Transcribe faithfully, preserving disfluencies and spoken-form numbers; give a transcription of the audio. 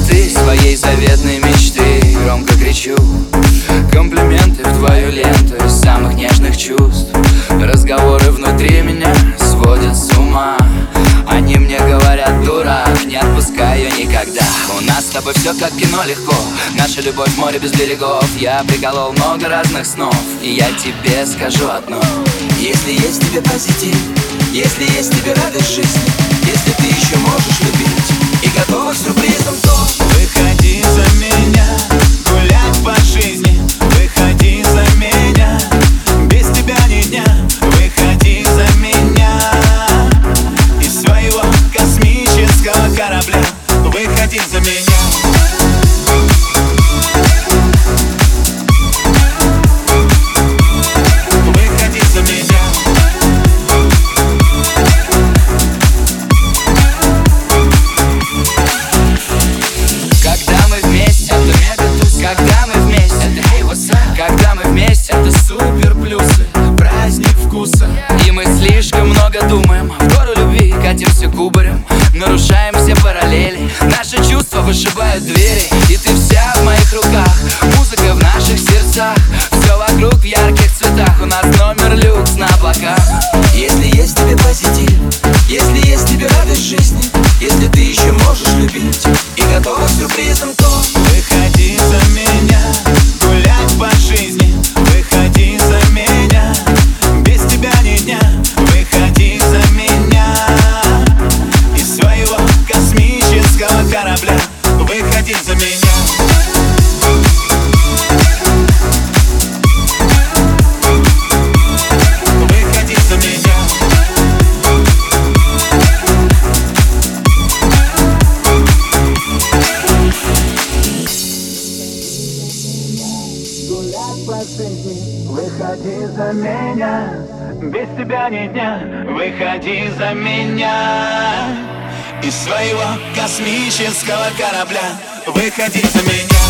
высоты своей заветной мечты. Громко кричу комплименты в твою ленту из самых нежных чувств. Разговоры внутри меня сводят с ума. Они мне говорят: дурак, не отпускай ее никогда. У нас с тобой все как кино легко, наша любовь море без берегов. Я приколол много разных снов, и я тебе скажу одно: если есть в тебе позитив, если есть в тебе радость жизни, если ты еще можешь любить и готова к сюрпризам, то выходи за меня, гулять по жизни. Выходи за меня, без тебя ни дня. Выходи за меня из своего космического корабля. Выходи за меня. Когда мы вместе, это супер плюсы, праздник вкуса. И мы слишком много думаем, в гору любви катимся кубарем, нарушаем все параллели, наши чувства вышибают двери. И ты вся в моих руках, музыка в наших сердцах, все вокруг в ярких цветах, у нас номер люкс на облаках. Если есть в тебе позитив, если есть в тебе радость жизни, если ты еще можешь любить и готова к сюрпризам, то выходи за меня, гулять по жизни. Выходи за меня, без тебя ни дня. Выходи за меня из своего космического корабля. Выходи за меня. Выходи за меня. Выходи за меня, без тебя ни дня. Выходи за меня из своего космического корабля. Выходи за меня.